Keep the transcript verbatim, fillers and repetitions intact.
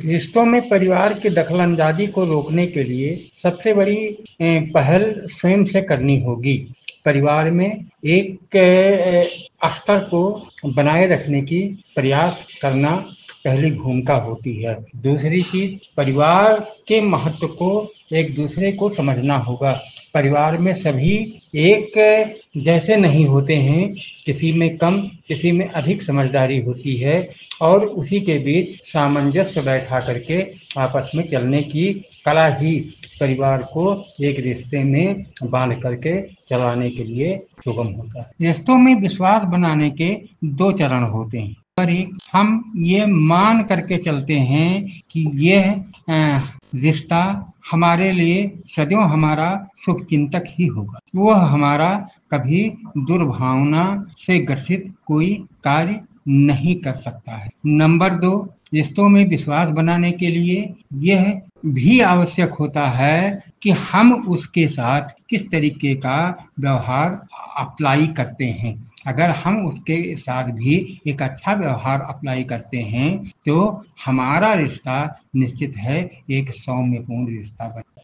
रिश्तों में परिवार की दखलंदाजी को रोकने के लिए सबसे बड़ी ए, पहल स्वयं से करनी होगी। परिवार में एक ए, स्तर को बनाए रखने की प्रयास करना पहली भूमिका होती है। दूसरी चीज, परिवार के महत्व को एक दूसरे को समझना होगा। परिवार में सभी एक जैसे नहीं होते हैं, किसी में कम किसी में अधिक समझदारी होती है और उसी के बीच सामंजस्य बैठा करके आपस में चलने की कला ही परिवार को एक रिश्ते में बांध करके चलाने के लिए सुगम होता है। रिश्तों में विश्वास बनाने के दो चरण होते हैं। पर एक, हम ये मान करके चलते हैं कि यह अ, रिश्ता हमारे लिए सदैव हमारा शुभचिंतक ही होगा, वह हमारा कभी दुर्भावना से ग्रसित कोई कार्य नहीं कर सकता है। नंबर दो, रिश्तों में विश्वास बनाने के लिए यह भी आवश्यक होता है कि हम उसके साथ किस तरीके का व्यवहार अप्लाई करते हैं। अगर हम उसके साथ भी एक अच्छा व्यवहार अप्लाई करते हैं तो हमारा रिश्ता निश्चित है एक सौम्यपूर्ण रिश्ता बने।